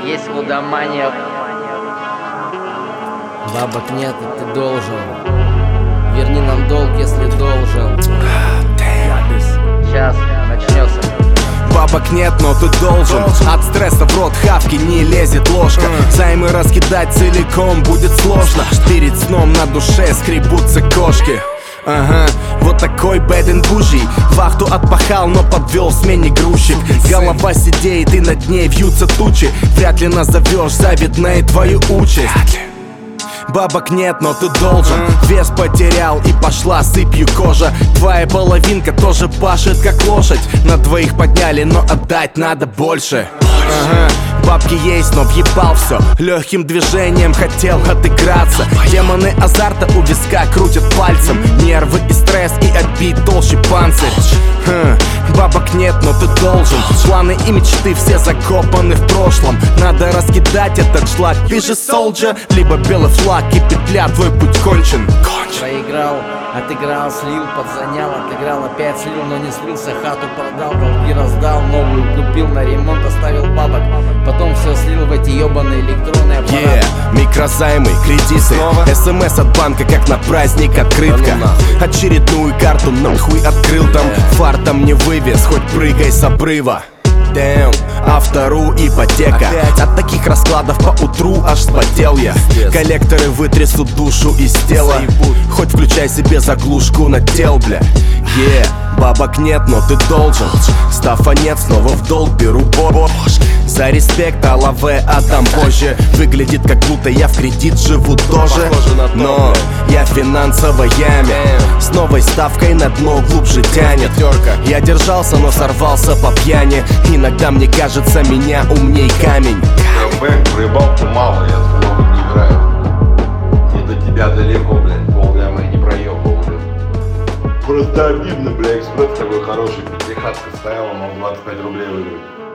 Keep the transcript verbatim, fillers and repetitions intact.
есть лудомания. Бабок нет, и ты должен. Верни нам долг, если должен. Сейчас начнется. Бабок нет, но ты должен. От стресса в рот хавки не лезет ложка. Займы раскидать целиком будет сложно. Перед сном на душе скребутся кошки. Ага, вот такой бэдэн бужий. Вахту отпахал, но подвел в смене грузчик. Голова сидеет и над ней вьются тучи. Вряд ли назовешь завидной твою участь. Бабок нет, но ты должен. Вес потерял и пошла сыпью кожа. Твоя половинка тоже пашет как лошадь. На двоих подняли, но отдать надо больше. Ага. Бабки есть, но въебал все. Легким движением хотел отыграться. Демоны азарта у виска крутят пальцем. Нервы и стресс, и отбить толще панцирь. Хм. Бабок нет, но ты должен. Планы и мечты все закопаны в прошлом. Надо раскидать этот шлак. Пиши солджа, либо белый флаг, и петля, твой путь кончен. Проиграл, отыграл, слил, подзанял, отыграл, опять слил, но не слился, хату продал, долги раздал, новую купил, на ремонт оставил бабок, потом все слил в эти ебаные электронные аппараты. Yeah, микрозаймы, кредиты, СМС от банка, как на праздник открытка. Очередную карту нахуй открыл, там фартом не вывез, хоть прыгай с обрыва. Damn, а вторую ипотека. От таких раскладов по утру аж спотел я. Коллекторы вытрясут душу из тела. Хоть включай себе заглушку на тел, бля. Yeah, бабок нет, но ты должен. Стафа нет, снова в долг беру бобо. За респект, а лаве отдам позже. Выглядит как будто я в кредит живу тоже. Но я в финансовой яме. С новой ставкой на дно глубже тянет. Я держался, но сорвался по пьяни. Иногда мне кажется, меня умней камень. Бэк, проебал-то мало, я с головой не играю. Не до тебя далеко, блядь, полляма и не проебал, блядь. Просто обидно, бля, экспресс такой хороший, пятихатка стояла, мог двадцать пять рублей выиграть.